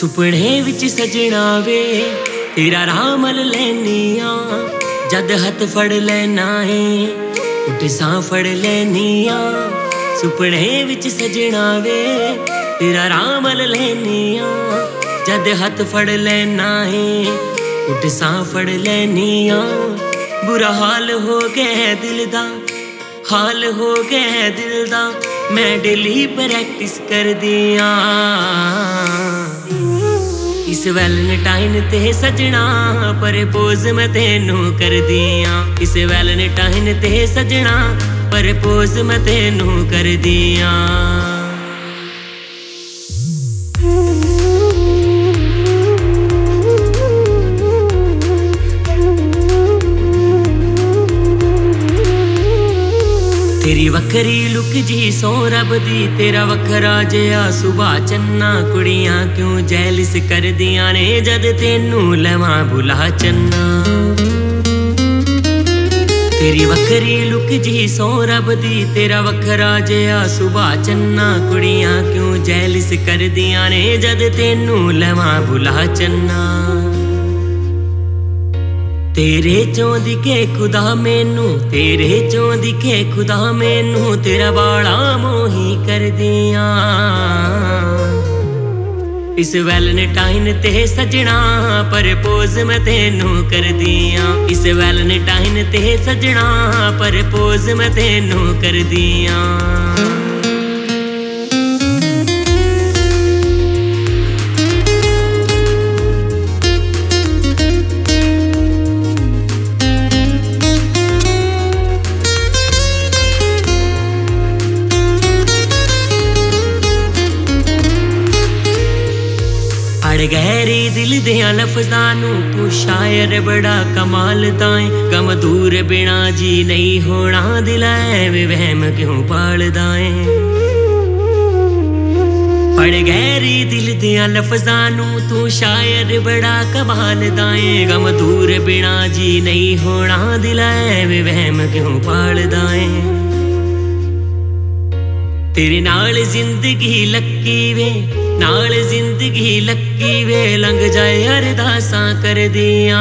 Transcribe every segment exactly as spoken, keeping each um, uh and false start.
सुपने विच सजना वे तेरा राम मल लैनिया, जद हथ फड़ लेना है उठ सा फड़ लैनिया। सुपने विच सजना वे तेरा राम मल लैनिया, जद हथ फड़ लेना है उठ सा फड़ लैनिया। बुरा हाल हो गया दिल दा, हाल हो गया दिल दा, मैं डेली प्रैक्टिस कर दिया। इस वैलेंटाइन ते सजना प्रपोज मैं तेनू कर दिया। इस वैलेंटाइन ते सजना प्रपोज मैं तेनू कर दिया। तेरी वखरी लुक जी सो रब दी, तेरा वखरा जिहा सुभा चन्ना। कुड़ियां क्यों जैलिस कर दियां ने जद तेनू लवां बुला चन्ना। तेरी वखरी लुक जी सो रब दी, तेरा वखरा जिहा सुभा चन्ना। कुड़ियां क्यों जैलिस कर दियां ने जद तेनू लवां बुला चन्ना। तेरे चों दिखे खुदा मैनू, तेरे चों दिखे खुदा मैनू, तेरा बाड़ा मोही कर दिया। इस वैलेंटाइन ते सजना प्रपोज मैं तेनू कर दिया। इस वैलेंटाइन ते सजना प्रपोज मैं तेनू कर दिया। गहरी दिल दिया लफ्ज़ां नू तू शायर बड़ा कमाल दाए। गम दूर बिना जी नहीं होना, दिल ऐवे वहम क्यों पाल दाए। पढ़ गहरी दिल दिया लफ्ज़ां नू तू शायर बड़ा कमाल दाए। गम दूर बिना जी नहीं होना, दिल ऐवे वहम क्यों पाल दाए। तेरे नाल जिंदगी लक्की वे, नाल जिंदगी लक्की वे, लंघ जाए अरदासां कर दिया।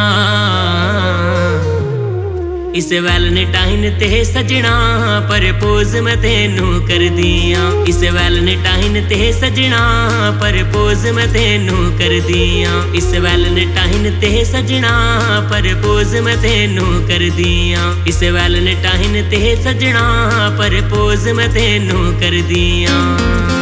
इस वैलेंटाइन ते सजना प्रपोज मैं तेनू कर दिया। इस वैलेंटाइन ते सजना प्रपोज मैं तेनू कर दिया। इस वैलेंटाइन ते सजना प्रपोज मैं तेनू कर दिया। इस वैलेंटाइन ते सजना प्रपोज मैं तेनू कर दिया।